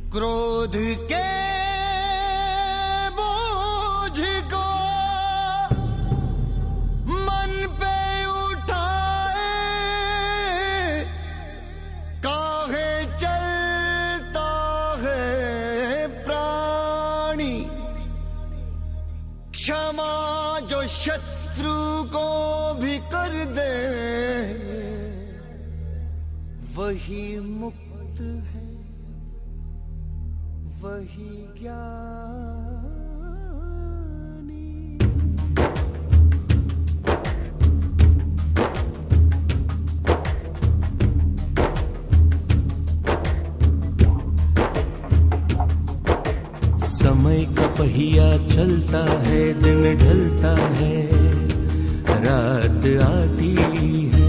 क्रोध के बोझ को मन पे उठाए, काहे चलता है प्राणी। क्षमा जो शत्रु को भी कर दे, वही मुक्त है, वही ज्ञानी। समय का पहिया चलता है, दिन ढलता है, रात आती है।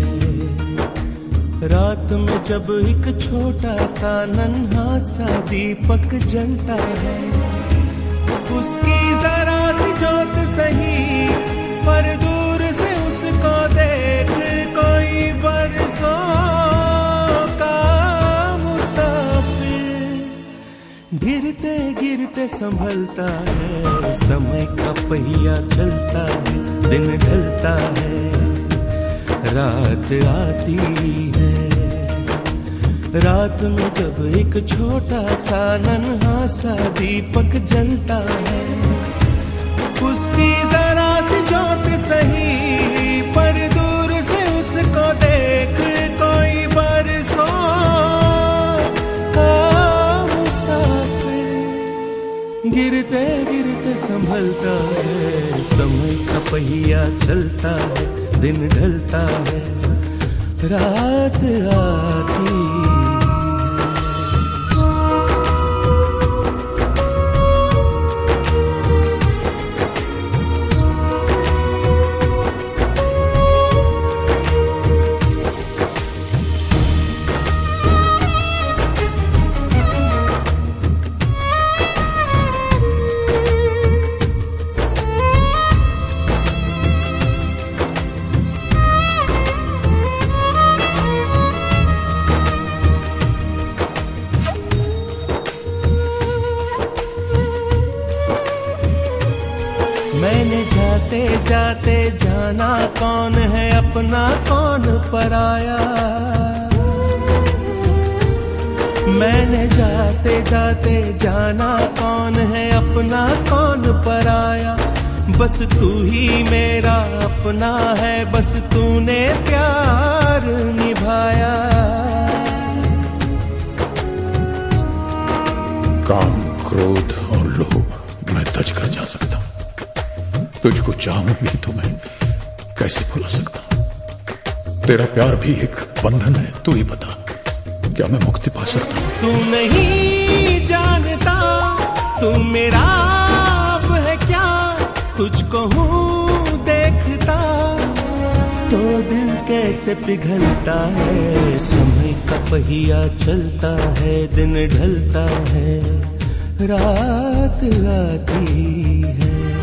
रात में जब एक छोटा सा नन्हा सा दीपक जलता है, उसकी जरा सी जोत सही पर दूर से उसको देख कोई बरसों का मुसाफिर गिरते गिरते संभलता है। समय का पहिया चलता है, दिन ढलता है, रात आती है। रात में जब एक छोटा सा नन्हा सा दीपक जलता है, उसकी जरा सी जोत सही पर दूर से उसको देख कोई बरसों का मुसाफिर गिरते गिरते संभलता है। समय का पहिया चलता है, दिन ढलता है, रात आती है। मैंने जाते जाते जाना कौन है अपना कौन पराया। मैंने जाते जाते जाना कौन है अपना कौन पराया। बस तू ही मेरा अपना है, बस तूने प्यार निभाया। काम, क्रोध और लोभ मैं तज कर जा सकता हूं। तुझको चाहूं भी तो मैं कैसे भुला सकता हूं। तेरा प्यार भी एक बंधन है, तू ही बता क्या मैं मुक्ति पा सकता हूं? तू नहीं जानता तू मेरा अब है क्या, तुझको हूँ देखता तो दिल कैसे पिघलता है। समय का पहिया चलता है, दिन ढलता है, रात आती है।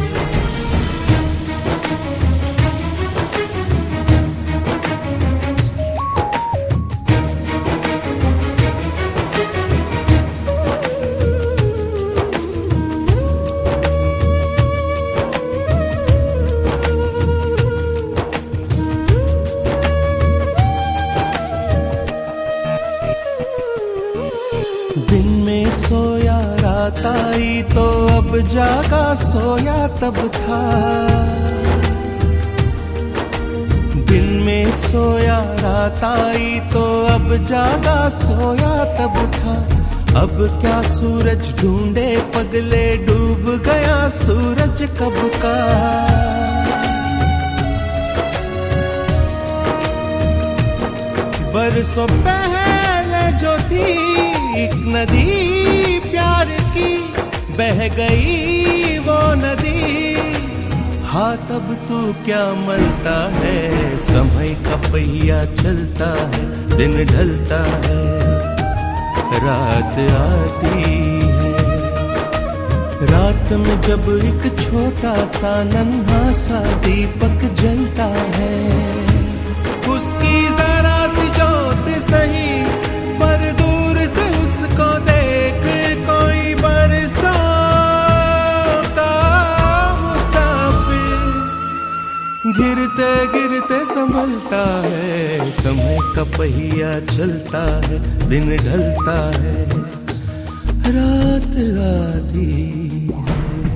दिन में सोया रात आई तो अब जागा सोया तब था। दिन में सोया रात आई तो अब जागा सोया तब था। अब क्या सूरज ढूंढे पगले, डूब गया सूरज कब का। बरसों पहले जो थी एक नदी प्यार की, बह गई वो नदी। हाँ तब तू क्या मरता है। समय का पहिया चलता है, दिन ढलता है, रात आती है। रात में जब एक छोटा सा नन्हा सा दीपक जलता है, उसकी जरा सी जोत सही पर दूर से उसको देख को संभलता है, समय का पहिया चलता है, दिन ढलता है, रात आती है।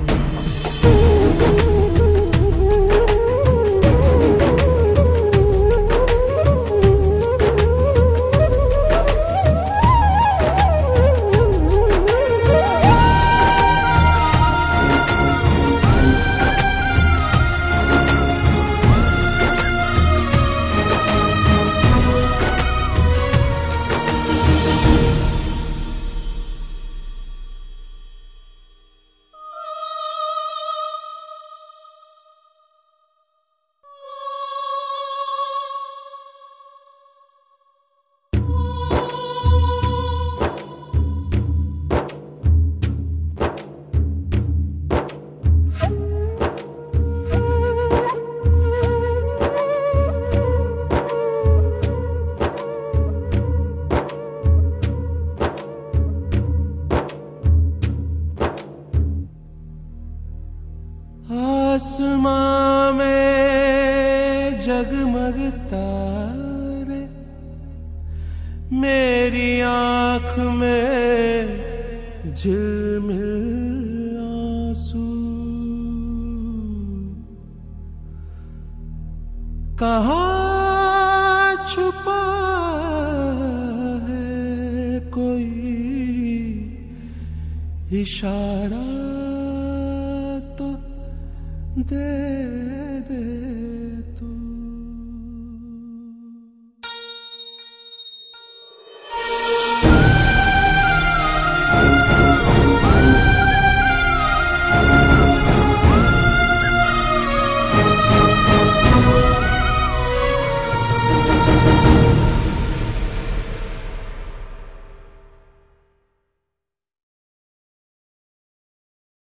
आसमां में जगमग तारे, मेरी आँख में झिलमिल आंसू, कहाँ छुपा है कोई इशारा दे दे तू।